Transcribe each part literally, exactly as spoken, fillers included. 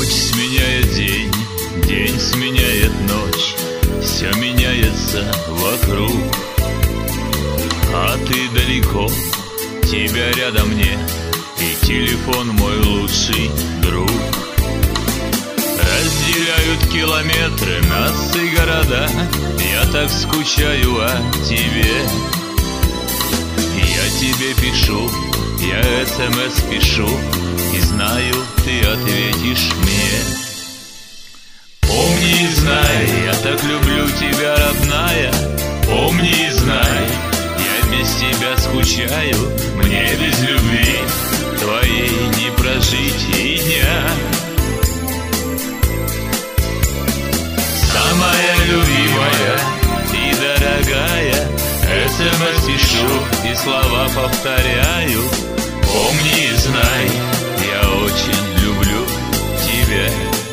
Ночь сменяет день, день сменяет ночь, все меняется вокруг. А ты далеко, тебя рядом нет, и телефон мой лучший друг. Разделяют километры нас и города, я так скучаю о тебе. Я тебе пишу, я смс пишу, и знаю, ты ответишь мне. Помни и знай, я так люблю тебя, родная. Помни и знай, я без тебя скучаю, мне без любви твоей не прожить и дня. Самая любимая и дорогая, смс пишу и слова повторяю. Помни и знай, я очень люблю тебя.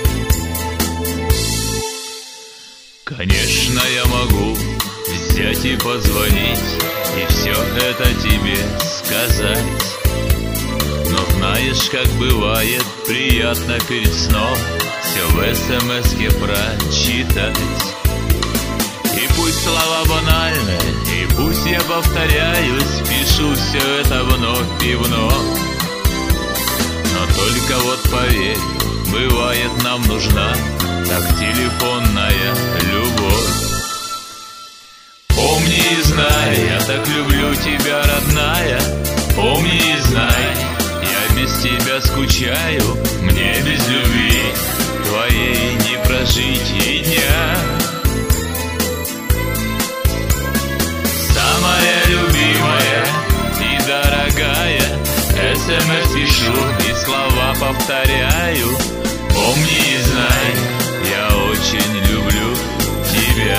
Конечно, я могу взять и позвонить, и все это тебе сказать. Но знаешь, как бывает приятно перед сном все в смс-ке прочитать. И пусть слова банальны, и пусть я повторяюсь, пишу все это вновь и вновь. Но только вот поверь, бывает нам нужна так телефонная любовь. Помни и знай, я так люблю тебя, родная. Помни и знай, я без тебя скучаю, мне без любви твоей не прожить и дня. Самая любимая и дорогая, смс пишу и слова повторяю. Помни и знай, я очень люблю тебя.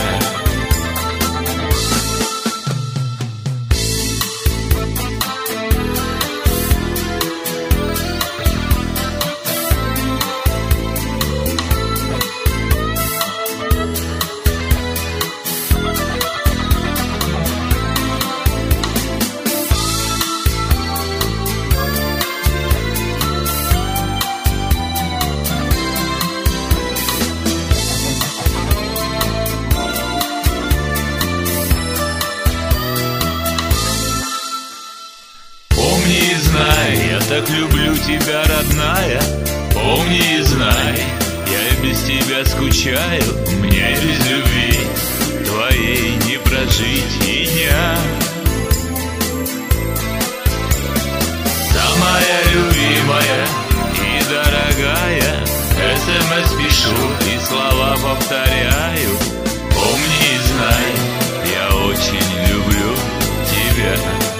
Я так люблю тебя, родная. Помни и знай, я без тебя скучаю, мне без любви твоей не прожить и дня. Самая любимая и дорогая, смс пишу и слова повторяю. Помни и знай, я очень люблю тебя.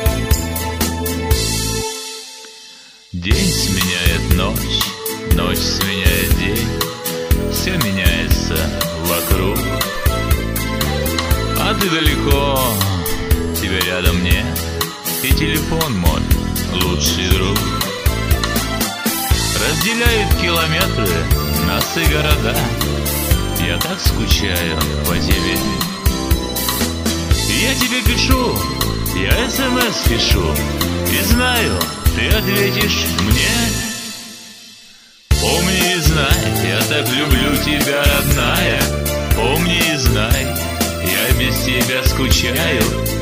День сменяет ночь, ночь сменяет день, все меняется вокруг. А ты далеко, тебя рядом нет, и телефон мой лучший друг. Разделяют километры нас и города, я так скучаю по тебе. Я тебе пишу, я смс пишу, и знаю, ты ответишь мне. Помни и знай, я так люблю тебя, родная. Помни и знай, я без тебя скучаю,